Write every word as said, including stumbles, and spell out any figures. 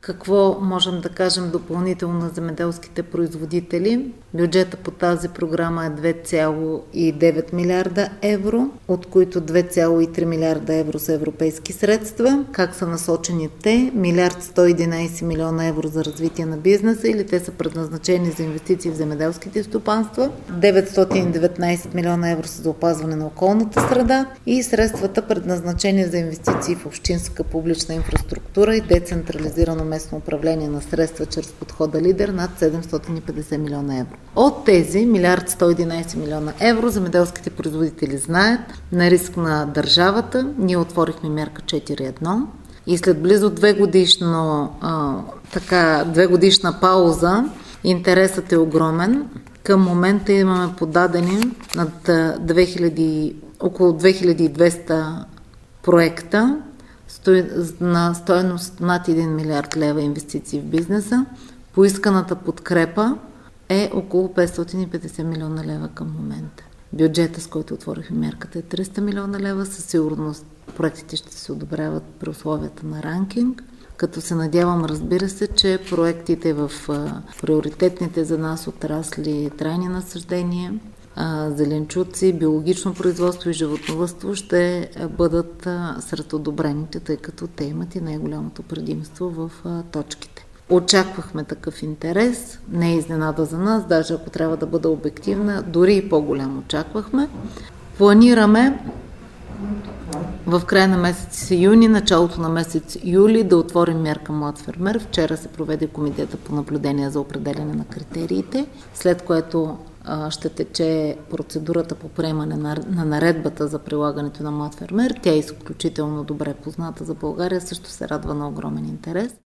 Какво можем да кажем допълнително на земеделските производители? Бюджета по тази програма е две цяло и девет милиарда евро, от които две цяло и три милиарда евро са европейски средства. Как са насочени те? Милиард сто и единадесет милиона евро за развитие на бизнеса, или те са предназначени за инвестиции в земеделските стопанства. деветстотин и деветнадесет милиона евро са за опазване на околната среда и средствата предназначени за инвестиции в общинска публична инфраструктура и децентрализирано местно управление на средства чрез подхода Лидер над седемстотин и петдесет милиона евро. От тези милиард сто и единадесет милиона евро земеделските производители знаят на риск на държавата. Ние отворихме мярка четири едно и след близо две годишно, а, така, две годишна пауза интересът е огромен. Към момента имаме подадени над две хиляди, около две хиляди и двеста проекта на стойност над един милиард лева инвестиции в бизнеса. Поисканата подкрепа е около петстотин и петдесет милиона лева към момента. Бюджета, с който отворихме мярката, е триста милиона лева. Със сигурност проектите ще се одобряват при условията на ранкинг, като се надявам, разбира се, че проектите в приоритетните за нас отрасли трайни насаждения, зеленчуци, биологично производство и животновъдство ще бъдат сред одобрените, тъй като те имат и най-голямото предимство в точките. Очаквахме такъв интерес, не е изненада за нас, даже ако трябва да бъда обективна, дори и по-голям очаквахме. Планираме в края на месец юни, началото на месец юли да отворим мярка Млад фермер. Вчера се проведе комитета по наблюдение за определяне на критериите, след което ще тече процедурата по приемане на, на наредбата за прилагането на Млад фермер. Тя е изключително добре позната за България, също се радва на огромен интерес.